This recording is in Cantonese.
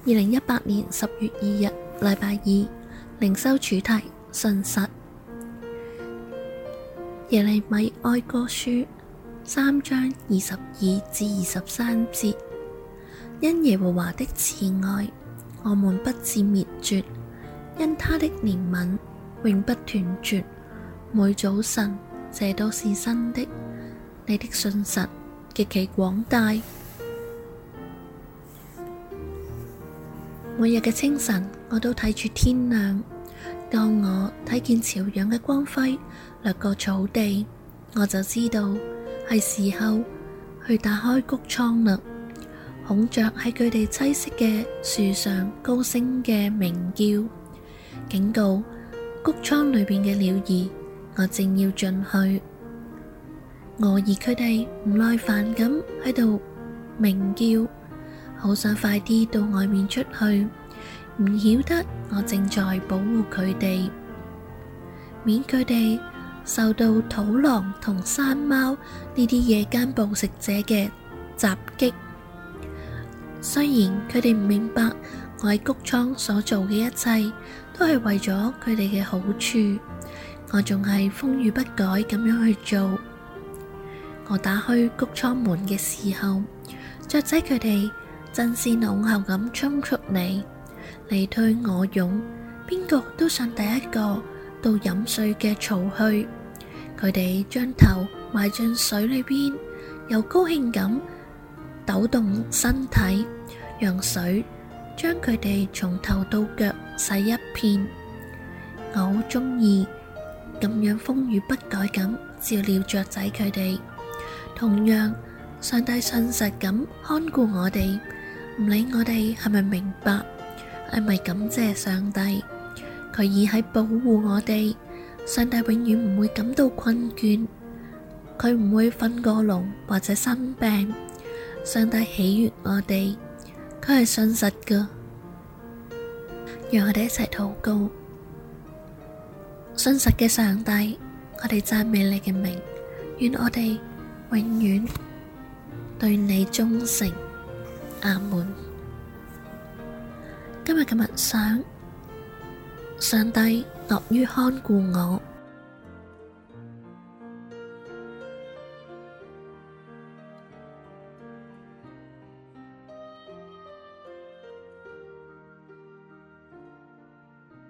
2018年10月2日，禮拜二，靈修主題：信實。耶利米哀歌書3章22至23節：因耶和華的慈愛，我們不致滅絕；因他的憐憫，永不斷絕。每早晨，這都是新的。你的信實極其廣大。每日嘅清晨，我都睇住天亮。當我睇見朝陽嘅光輝掠過草地，我就知道係時候去打開谷倉啦。孔雀喺佢哋棲息嘅樹上高聲嘅鳴叫，警告谷倉裏邊嘅鳥兒，我正要進去。俄而佢哋唔耐煩咁喺度鳴叫，好想快啲到外面出去，唔曉得我正在保護佢哋，免佢哋受到土狼同山貓呢啲夜間捕食者嘅襲擊。雖然佢哋唔明白我喺谷倉所做嘅一切都係為咗佢哋嘅好處，我仲係風雨不改咁樣去做。我打開谷倉門嘅時候，雀仔佢哋爭先恐後咁衝出嚟，你推我擁，邊個都想第一個到飲水嘅槽去。佢哋將頭埋進水裏邊，又高興咁抖動身體，讓水將佢哋從頭到腳洗一片。我好鍾意咁樣風雨不改咁照料雀仔佢哋。同樣，上帝信實咁看顧我哋，唔理我哋係咪明白，係咪感謝上帝，佢已喺保護我哋。上帝永遠唔會感到困倦，佢唔會瞓過籠或者生病。上帝喜悅我哋，佢係信實㗎。讓我哋一齊禱告。信實嘅上帝，我哋讚美你嘅名，願我哋永遠對你忠誠。阿門。今日嘅默想，上帝樂於看顧我。